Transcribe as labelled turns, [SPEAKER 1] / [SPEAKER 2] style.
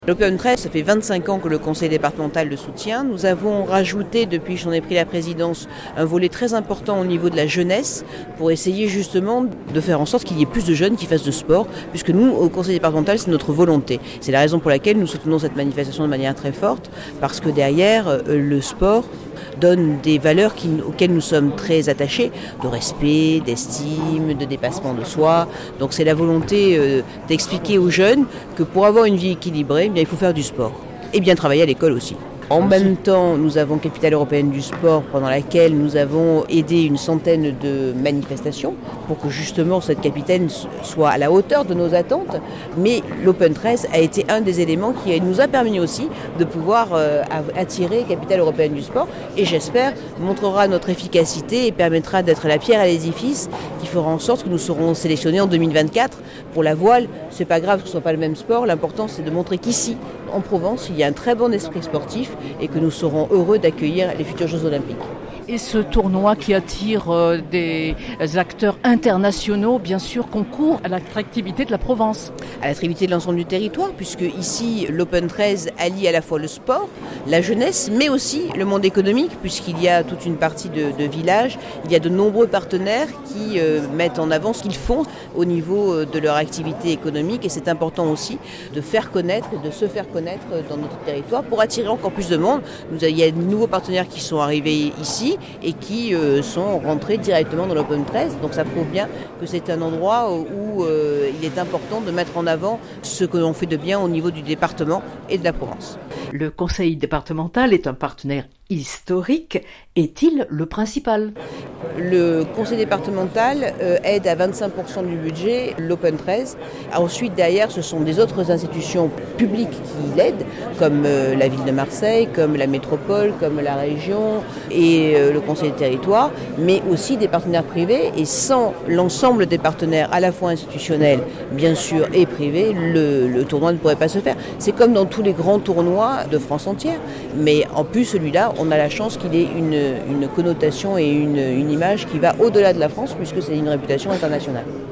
[SPEAKER 1] L'Open 13, ça fait 25 ans que le conseil départemental le soutient. Nous avons rajouté, depuis que j'en ai pris la présidence, un volet très important au niveau de la jeunesse pour essayer justement de faire en sorte qu'il y ait plus de jeunes qui fassent de sport, puisque nous, au conseil départemental, c'est notre volonté. C'est la raison pour laquelle nous soutenons cette manifestation de manière très forte, parce que derrière, le sport donne des valeurs auxquelles nous sommes très attachés, de respect, d'estime, de dépassement de soi. Donc c'est la volonté d'expliquer aux jeunes que pour avoir une vie équilibrée, il faut faire du sport et bien travailler à l'école aussi. En même temps, nous avons Capitale européenne du sport, pendant laquelle nous avons aidé une centaine de manifestations pour que justement cette capitale soit à la hauteur de nos attentes. Mais l'Open 13 a été un des éléments qui nous a permis aussi de pouvoir attirer Capitale européenne du sport et j'espère montrera notre efficacité et permettra d'être la pierre à l'édifice qui fera en sorte que nous serons sélectionnés en 2024 pour la voile. C'est pas grave que ce soit pas le même sport, l'important c'est de montrer qu'ici, en Provence, il y a un très bon esprit sportif et que nous serons heureux d'accueillir les futurs Jeux Olympiques.
[SPEAKER 2] Et ce tournoi qui attire des acteurs internationaux, bien sûr, concourt à l'attractivité de la Provence.
[SPEAKER 1] À l'attractivité de l'ensemble du territoire, puisque ici, l'Open 13 allie à la fois le sport, la jeunesse, mais aussi le monde économique, puisqu'il y a toute une partie de villages. Il y a de nombreux partenaires qui mettent en avant ce qu'ils font au niveau de leur activité économique. Et c'est important aussi de faire connaître, de se faire connaître dans notre territoire pour attirer encore plus de monde. Il y a de nouveaux partenaires qui sont arrivés ici et qui sont rentrés directement dans l'Open 13. Donc ça prouve bien que c'est un endroit où il est important de mettre en avant ce que l'on fait de bien au niveau du département et de la Provence.
[SPEAKER 2] Le conseil départemental est un partenaire historique. Est-il le principal ?
[SPEAKER 1] Le conseil départemental aide à 25% du budget l'Open 13. Ensuite, derrière, ce sont des autres institutions publiques qui l'aident, comme la ville de Marseille, comme la métropole, comme la région et le conseil des territoires, mais aussi des partenaires privés. Et sans l'ensemble des partenaires, à la fois institutionnels, bien sûr, et privés, le tournoi ne pourrait pas se faire. C'est comme dans tous les grands tournois de France entière. Mais en plus, celui-là, on a la chance qu'il ait une connotation et une image qui va au-delà de la France, puisque c'est une réputation internationale.